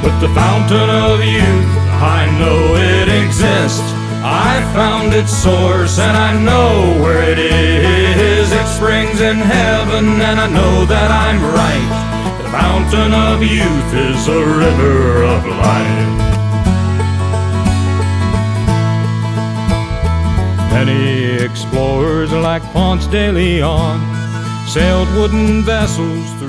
But the fountain of youth, I know it exists. I found its source and I know where it is. It springs in heaven and I know that I'm right. The fountain of youth is a river of life. Many explorers like Ponce de Leon sailed wooden vessels